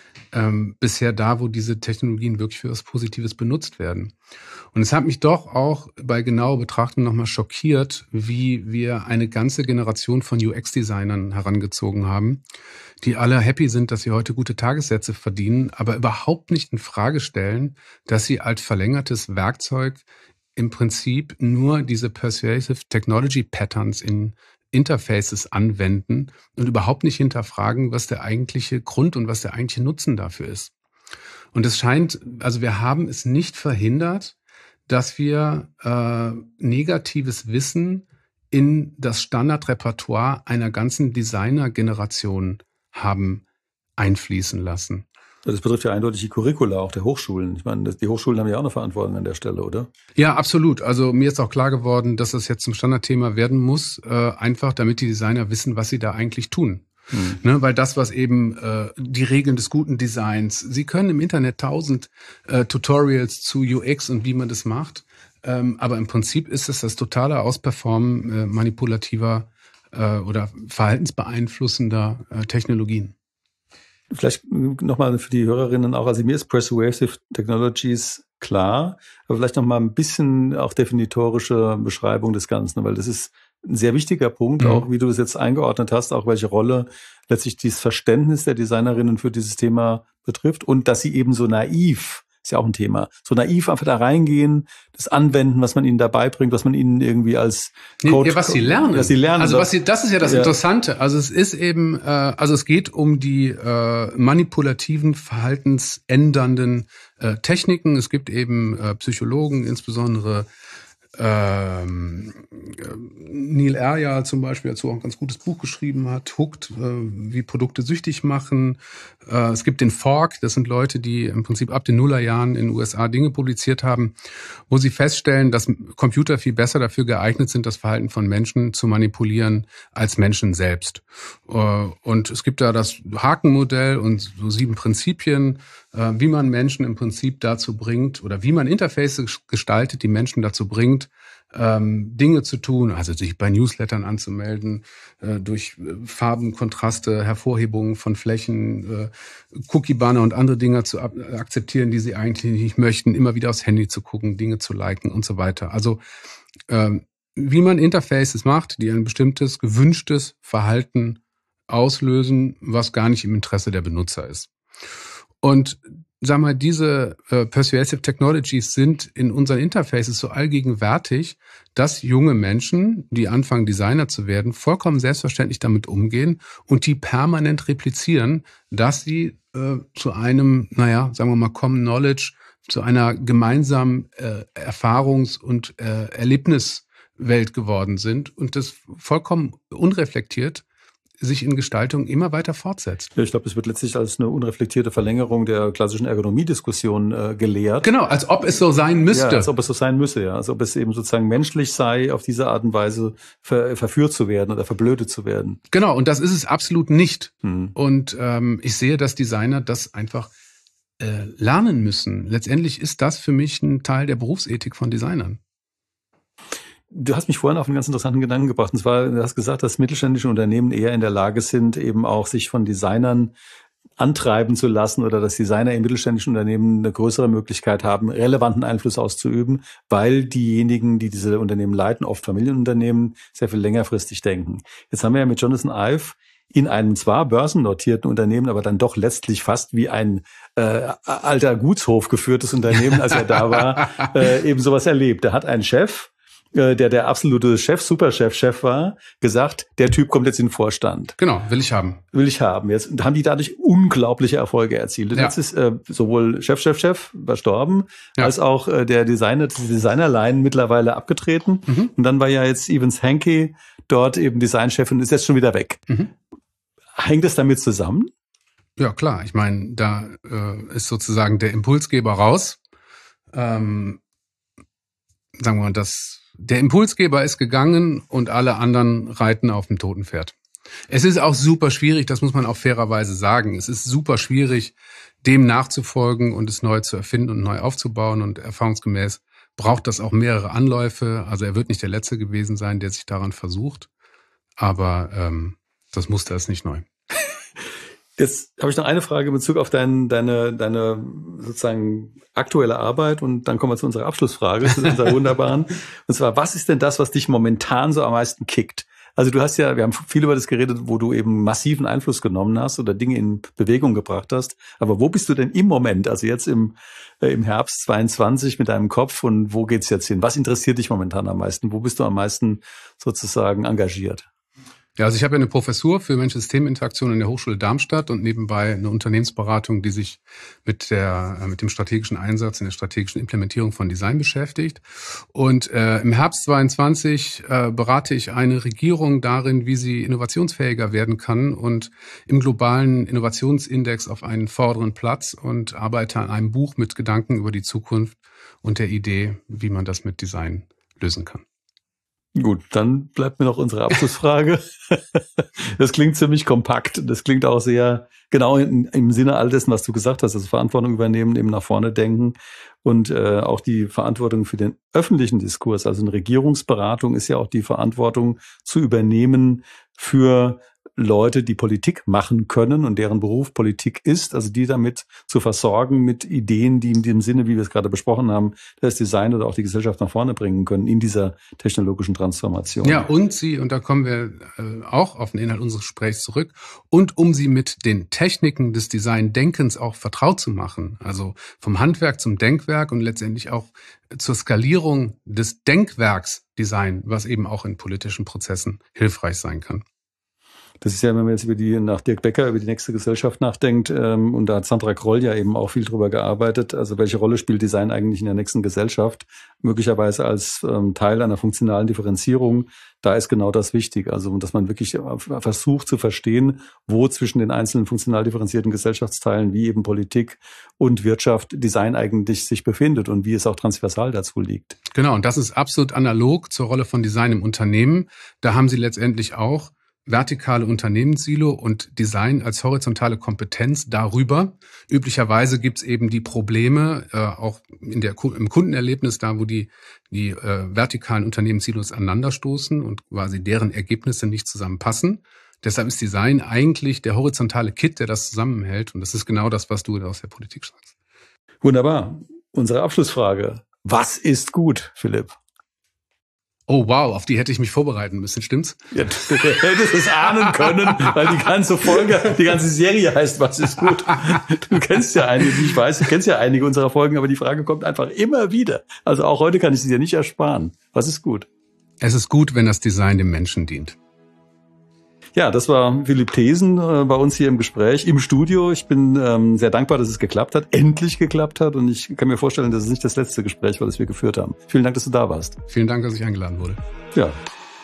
ähm, bisher da, wo diese Technologien wirklich für was Positives benutzt werden. Und es hat mich doch auch bei genauer Betrachtung nochmal schockiert, wie wir eine ganze Generation von U X-Designern herangezogen haben, die alle happy sind, dass sie heute gute Tagessätze verdienen, aber überhaupt nicht in Frage stellen, dass sie als verlängertes Werkzeug im Prinzip nur diese Persuasive Technology Patterns in Interfaces anwenden und überhaupt nicht hinterfragen, was der eigentliche Grund und was der eigentliche Nutzen dafür ist. Und es scheint, also wir haben es nicht verhindert, dass wir äh, negatives Wissen in das Standardrepertoire einer ganzen Designer-Generation haben einfließen lassen. Das betrifft ja eindeutig die Curricula auch der Hochschulen. Ich meine, die Hochschulen haben ja auch eine Verantwortung an der Stelle, oder? Ja, absolut. Also mir ist auch klar geworden, dass das jetzt zum Standardthema werden muss, äh, einfach damit die Designer wissen, was sie da eigentlich tun. Hm. Ne, weil das, was eben äh, die Regeln des guten Designs, Sie können im Internet tausend äh, Tutorials zu U X und wie man das macht, ähm, aber im Prinzip ist es das totale Ausperformen äh, manipulativer äh, oder verhaltensbeeinflussender äh, Technologien. Vielleicht nochmal für die Hörerinnen auch, also mir ist Persuasive Technologies klar, aber vielleicht nochmal ein bisschen auch definitorische Beschreibung des Ganzen, weil das ist ein sehr wichtiger Punkt, mhm. auch wie du es jetzt eingeordnet hast, auch welche Rolle letztlich dieses Verständnis der Designerinnen für dieses Thema betrifft und dass sie eben so naiv, ist ja auch ein Thema, so naiv einfach da reingehen, das anwenden, was man ihnen dabei bringt, was man ihnen irgendwie als Coach... Ja, was sie lernen. Was sie lernen. Also was sie, das ist ja das ja. Interessante. Also es ist eben, äh, also es geht um die äh, manipulativen, verhaltensändernden äh, Techniken. Es gibt eben äh, Psychologen, insbesondere Ähm, Neil Eryal zum Beispiel, dazu auch ein ganz gutes Buch geschrieben hat, Hooked, äh, wie Produkte süchtig machen. Äh, es gibt den Fork, das sind Leute, die im Prinzip ab den Nullerjahren in den U S A Dinge publiziert haben, wo sie feststellen, dass Computer viel besser dafür geeignet sind, das Verhalten von Menschen zu manipulieren, als Menschen selbst. Äh, und es gibt da das Hakenmodell und so sieben Prinzipien, äh, wie man Menschen im Prinzip dazu bringt oder wie man Interfaces gestaltet, die Menschen dazu bringt, ähm, Dinge zu tun, also sich bei Newslettern anzumelden, äh, durch äh, Farben, Kontraste, Hervorhebungen von Flächen, äh, Cookie-Banner und andere Dinge zu ab- akzeptieren, die sie eigentlich nicht möchten, immer wieder aufs Handy zu gucken, Dinge zu liken und so weiter. Also ähm, wie man Interfaces macht, die ein bestimmtes, gewünschtes Verhalten auslösen, was gar nicht im Interesse der Benutzer ist. Und sag mal, diese äh, Persuasive Technologies sind in unseren Interfaces so allgegenwärtig, dass junge Menschen, die anfangen, Designer zu werden, vollkommen selbstverständlich damit umgehen und die permanent replizieren, dass sie äh, zu einem, naja, sagen wir mal, Common Knowledge, zu einer gemeinsamen äh, Erfahrungs- und äh, Erlebniswelt geworden sind und das vollkommen unreflektiert sich in Gestaltung immer weiter fortsetzt. Ja, ich glaube, es wird letztlich als eine unreflektierte Verlängerung der klassischen Ergonomiediskussion äh, gelehrt. Genau, als ob es so sein müsste. Ja, als ob es so sein müsse, ja. Als ob es eben sozusagen menschlich sei, auf diese Art und Weise ver- verführt zu werden oder verblödet zu werden. Genau, und das ist es absolut nicht. Hm. Und ähm, ich sehe, dass Designer das einfach äh, lernen müssen. Letztendlich ist das für mich ein Teil der Berufsethik von Designern. Du hast mich vorhin auf einen ganz interessanten Gedanken gebracht. Und zwar, du hast gesagt, dass mittelständische Unternehmen eher in der Lage sind, eben auch sich von Designern antreiben zu lassen oder dass Designer in mittelständischen Unternehmen eine größere Möglichkeit haben, relevanten Einfluss auszuüben, weil diejenigen, die diese Unternehmen leiten, oft Familienunternehmen, sehr viel längerfristig denken. Jetzt haben wir ja mit Jonathan Ive in einem zwar börsennotierten Unternehmen, aber dann doch letztlich fast wie ein äh, alter Gutshof geführtes Unternehmen, als er da war, äh, eben sowas erlebt. Er hat einen Chef, äh, der der absolute Chef, Superchef-Chef war, gesagt, der Typ kommt jetzt in den Vorstand. Genau, will ich haben. Will ich haben. Jetzt haben die dadurch unglaubliche Erfolge erzielt. Und Ja. jetzt ist äh, sowohl Chef, Chef, Chef verstorben, Ja. als auch äh, der Designer, die Designerline mittlerweile abgetreten. Mhm. Und dann war ja jetzt Evans Hanke dort eben Designchef und ist jetzt schon wieder weg. Mhm. Hängt es damit zusammen? Ja, klar. Ich meine, da äh, ist sozusagen der Impulsgeber raus. Ähm, sagen wir mal, das, der Impulsgeber ist gegangen und alle anderen reiten auf dem toten Pferd. Es ist auch super schwierig, das muss man auch fairerweise sagen. Es ist super schwierig, dem nachzufolgen und es neu zu erfinden und neu aufzubauen. Und erfahrungsgemäß braucht das auch mehrere Anläufe. Also er wird nicht der Letzte gewesen sein, der sich daran versucht. Aber ähm, das Muster ist nicht neu. Jetzt habe ich noch eine Frage in Bezug auf dein, deine, deine sozusagen aktuelle Arbeit und dann kommen wir zu unserer Abschlussfrage, zu unserer wunderbaren. Und zwar, was ist denn das, was dich momentan so am meisten kickt? Also du hast ja, wir haben viel über das geredet, wo du eben massiven Einfluss genommen hast oder Dinge in Bewegung gebracht hast. Aber wo bist du denn im Moment, also jetzt im, äh, im Herbst zweiundzwanzig mit deinem Kopf und wo geht's jetzt hin? Was interessiert dich momentan am meisten? Wo bist du am meisten sozusagen engagiert? Ja, also ich habe ja eine Professur für Mensch-System-Interaktion in der Hochschule Darmstadt und nebenbei eine Unternehmensberatung, die sich mit der mit dem strategischen Einsatz in der strategischen Implementierung von Design beschäftigt. Und äh, im Herbst zweiundzwanzig äh, berate ich eine Regierung darin, wie sie innovationsfähiger werden kann und im globalen Innovationsindex auf einen vorderen Platz und arbeite an einem Buch mit Gedanken über die Zukunft und der Idee, wie man das mit Design lösen kann. Gut, dann bleibt mir noch unsere Abschlussfrage. Das klingt ziemlich kompakt. Das klingt auch sehr genau in, im Sinne all dessen, was du gesagt hast. Also Verantwortung übernehmen, eben nach vorne denken und äh, auch die Verantwortung für den öffentlichen Diskurs. Also eine Regierungsberatung ist ja auch die Verantwortung zu übernehmen für Leute, die Politik machen können und deren Beruf Politik ist, also die damit zu versorgen mit Ideen, die in dem Sinne, wie wir es gerade besprochen haben, das Design oder auch die Gesellschaft nach vorne bringen können in dieser technologischen Transformation. Ja, und sie, und da kommen wir äh, auch auf den Inhalt unseres Gesprächs zurück, und um sie mit den Techniken des Design-Denkens auch vertraut zu machen, also vom Handwerk zum Denkwerk und letztendlich auch zur Skalierung des Denkwerks Design, was eben auch in politischen Prozessen hilfreich sein kann. Das ist ja, wenn man jetzt über die, nach Dirk Becker, über die nächste Gesellschaft nachdenkt, ähm, und da hat Sandra Kroll ja eben auch viel drüber gearbeitet, also welche Rolle spielt Design eigentlich in der nächsten Gesellschaft, möglicherweise als ähm, Teil einer funktionalen Differenzierung, da ist genau das wichtig, also dass man wirklich versucht zu verstehen, wo zwischen den einzelnen funktional differenzierten Gesellschaftsteilen, wie eben Politik und Wirtschaft, Design eigentlich sich befindet und wie es auch transversal dazu liegt. Genau, und das ist absolut analog zur Rolle von Design im Unternehmen. Da haben Sie letztendlich auch vertikale Unternehmenssilo und Design als horizontale Kompetenz darüber. Üblicherweise gibt's eben die Probleme, äh, auch in der, im Kundenerlebnis, da wo die, die äh, vertikalen Unternehmenssilos aneinanderstoßen und quasi deren Ergebnisse nicht zusammenpassen. Deshalb ist Design eigentlich der horizontale Kit, der das zusammenhält. Und das ist genau das, was du aus der Politik sagst. Wunderbar. Unsere Abschlussfrage. Was ist gut, Philipp? Oh wow, auf die hätte ich mich vorbereiten müssen, stimmt's? Ja, du hättest es ahnen können, weil die ganze Folge, die ganze Serie heißt, was ist gut? Du kennst ja einige, ich weiß, du kennst ja einige unserer Folgen, aber die Frage kommt einfach immer wieder. Also auch heute kann ich sie dir nicht ersparen. Was ist gut? Es ist gut, wenn das Design dem Menschen dient. Ja, das war Philipp Thesen äh, bei uns hier im Gespräch, im Studio. Ich bin ähm, sehr dankbar, dass es geklappt hat, endlich geklappt hat. Und ich kann mir vorstellen, dass es nicht das letzte Gespräch war, das wir geführt haben. Vielen Dank, dass du da warst. Vielen Dank, dass ich eingeladen wurde. Ja.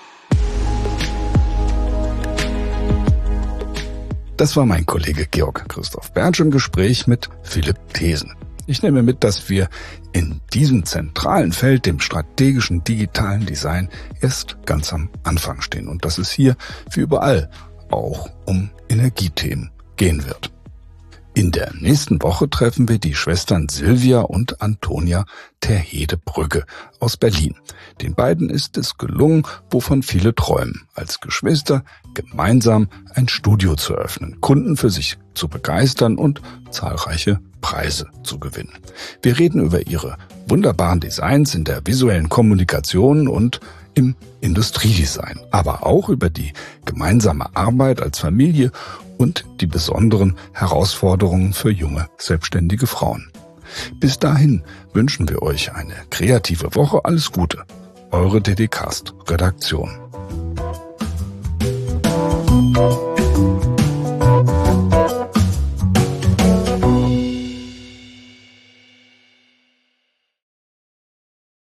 Das war mein Kollege Georg Christoph Bertsch im Gespräch mit Philipp Thesen. Ich nehme mit, dass wir in diesem zentralen Feld, dem strategischen digitalen Design, erst ganz am Anfang stehen und dass es hier wie überall auch um Energiethemen gehen wird. In der nächsten Woche treffen wir die Schwestern Silvia und Antonia Terhede-Brügge aus Berlin. Den beiden ist es gelungen, wovon viele träumen, als Geschwister gemeinsam ein Studio zu eröffnen, Kunden für sich zu begeistern und zahlreiche Preise zu gewinnen. Wir reden über ihre wunderbaren Designs in der visuellen Kommunikation und im Industriedesign, aber auch über die gemeinsame Arbeit als Familie und die besonderen Herausforderungen für junge, selbstständige Frauen. Bis dahin wünschen wir euch eine kreative Woche. Alles Gute. eure D D Cast Redaktion.